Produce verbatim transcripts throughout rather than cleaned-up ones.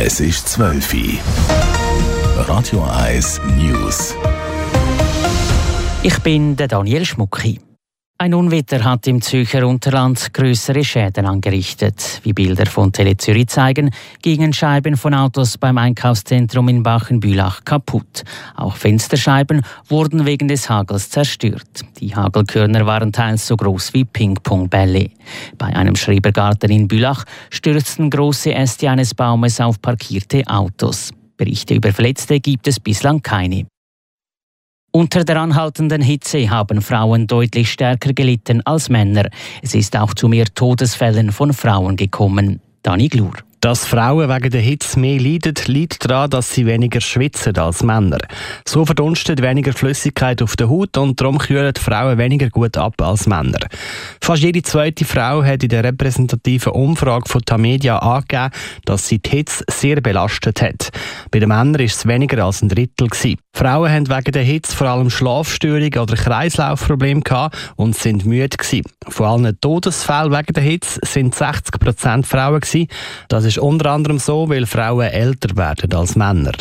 Es ist zwölf Uhr. Radio eins News. Ich bin der Daniel Schmucki. Ein Unwetter hat im Zürcher Unterland grössere Schäden angerichtet. Wie Bilder von Tele Zürich zeigen, gingen Scheiben von Autos beim Einkaufszentrum in Bachenbülach kaputt. Auch Fensterscheiben wurden wegen des Hagels zerstört. Die Hagelkörner waren teils so groß wie Ping-Pong-Bälle. Bei einem Schrebergarten in Bülach stürzten große Äste eines Baumes auf parkierte Autos. Berichte über Verletzte gibt es bislang keine. Unter der anhaltenden Hitze haben Frauen deutlich stärker gelitten als Männer. Es ist auch zu mehr Todesfällen von Frauen gekommen. Dani Glur. Dass Frauen wegen der Hitze mehr leiden, liegt daran, dass sie weniger schwitzen als Männer. So verdunstet weniger Flüssigkeit auf der Haut und darum kühlen Frauen weniger gut ab als Männer. Fast jede zweite Frau hat in der repräsentativen Umfrage von Tamedia angegeben, dass sie die Hitze sehr belastet hat. Bei den Männern war es weniger als ein Drittel gewesen. Frauen haben wegen der Hitze vor allem Schlafstörungen oder Kreislaufprobleme gehabt und sind müde gewesen. Von allen Todesfällen wegen der Hitze sind sechzig Prozent Frauen gewesen. Das ist unter anderem so, weil Frauen älter werden als Männer.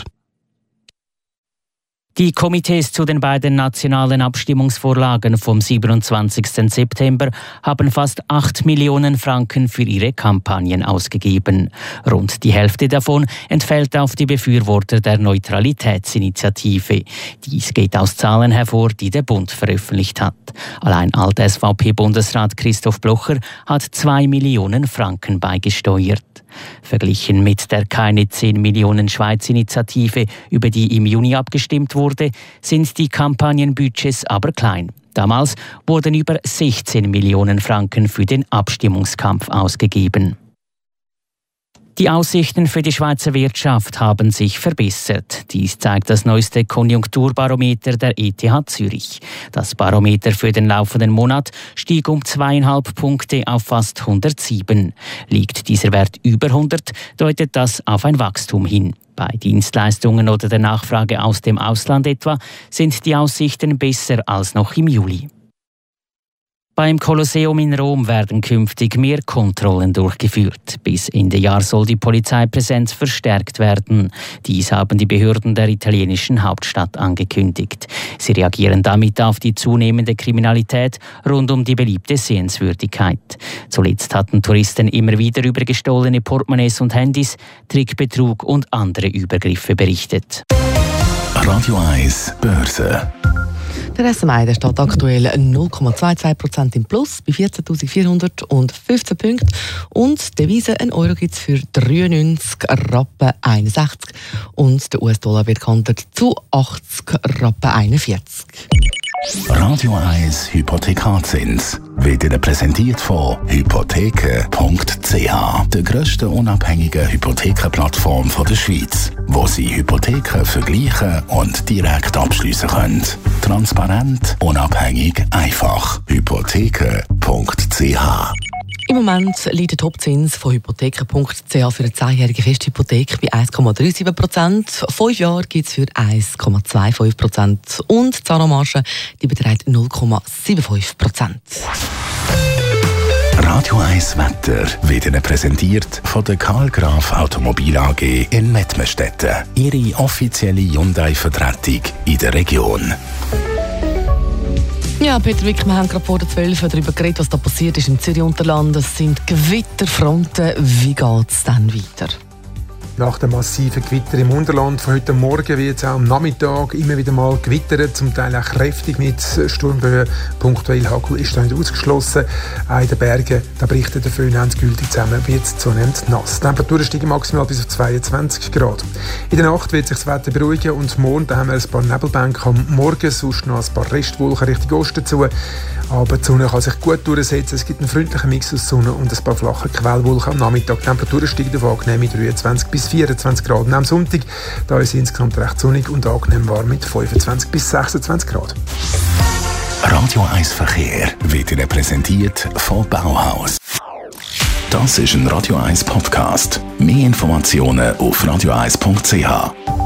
Die Komitees zu den beiden nationalen Abstimmungsvorlagen vom siebenundzwanzigsten September haben fast acht Millionen Franken für ihre Kampagnen ausgegeben. Rund die Hälfte davon entfällt auf die Befürworter der Neutralitätsinitiative. Dies geht aus Zahlen hervor, die der Bund veröffentlicht hat. Allein Alt-S V P-Bundesrat Christoph Blocher hat zwei Millionen Franken beigesteuert. Verglichen mit der Keine zehn Millionen Schweiz-Initiative, über die im Juni abgestimmt wurde, sind die Kampagnenbudgets aber klein. Damals wurden über sechzehn Millionen Franken für den Abstimmungskampf ausgegeben. Die Aussichten für die Schweizer Wirtschaft haben sich verbessert. Dies zeigt das neueste Konjunkturbarometer der E T H Zürich. Das Barometer für den laufenden Monat stieg um zweieinhalb Punkte auf fast hundertsieben. Liegt dieser Wert über hundert, deutet das auf ein Wachstum hin. Bei Dienstleistungen oder der Nachfrage aus dem Ausland etwa sind die Aussichten besser als noch im Juli. Beim Kolosseum in Rom werden künftig mehr Kontrollen durchgeführt. Bis Ende Jahr soll die Polizeipräsenz verstärkt werden. Dies haben die Behörden der italienischen Hauptstadt angekündigt. Sie reagieren damit auf die zunehmende Kriminalität rund um die beliebte Sehenswürdigkeit. Zuletzt hatten Touristen immer wieder über gestohlene Portemonnaies und Handys, Trickbetrug und andere Übergriffe berichtet. Radio eins Börse. Der S M I steht aktuell null Komma zweiundzwanzig Prozent im Plus bei vierzehntausendvierhundertfünfzehn Punkten. Und die Devise, ein Euro gibt es für dreiundneunzig Rappen einundsechzig. Und der U S-Dollar wird gehandelt zu achtzig Rappen einundvierzig. Radio eins Hypothekarzins wird Ihnen präsentiert von hypotheken punkt c h, der grössten unabhängigen Hypothekenplattform der Schweiz, wo Sie Hypotheken vergleichen und direkt abschliessen können. Transparent, unabhängig, einfach. hypotheken punkt c h. Im Moment liegt der Topzins von hypotheken punkt c h für eine zehnjährige Festhypothek bei eins Komma siebenunddreißig Prozent. Fünf Jahre gibt es für eins Komma fünfundzwanzig Prozent. Und die Zahlmarge die beträgt null Komma fünfundsiebzig Prozent. Radio eins Wetter wird Ihnen präsentiert von der Karl Graf Automobil A G in Mettmerstetten. Ihre offizielle Hyundai-Vertretung in der Region. Ja, Peter Wick, wir haben gerade vor der zwölf darüber geredet, was da passiert ist im Zürich-Unterland. Es sind Gewitterfronten. Wie geht es dann weiter? Nach dem massiven Gewitter im Unterland von heute Morgen wird es auch am Nachmittag immer wieder mal gewittert, zum Teil auch kräftig mit Sturmböen. Punktuell Hagel ist da nicht ausgeschlossen. Auch in den Bergen, da bricht der Föhn endgültig zusammen, wird es zunehmend nass. Die Temperaturen steigen maximal bis auf zweiundzwanzig Grad. In der Nacht wird sich das Wetter beruhigen und morgen da haben wir ein paar Nebelbänke am Morgen, sonst noch ein paar Restwolken Richtung Osten zu. Aber die Sonne kann sich gut durchsetzen. Es gibt einen freundlichen Mix aus Sonne und ein paar flache Quellwolken am Nachmittag. Die Temperaturen steigen auf angenehm mit dreiundzwanzig bis vierundzwanzig Grad. Und am Sonntag da ist es insgesamt recht sonnig und angenehm warm mit fünfundzwanzig bis sechsundzwanzig Grad. Radio eins Verkehr wird Ihnen präsentiert von Bauhaus. Das ist ein Radio eins Podcast. Mehr Informationen auf radio eins punkt c h.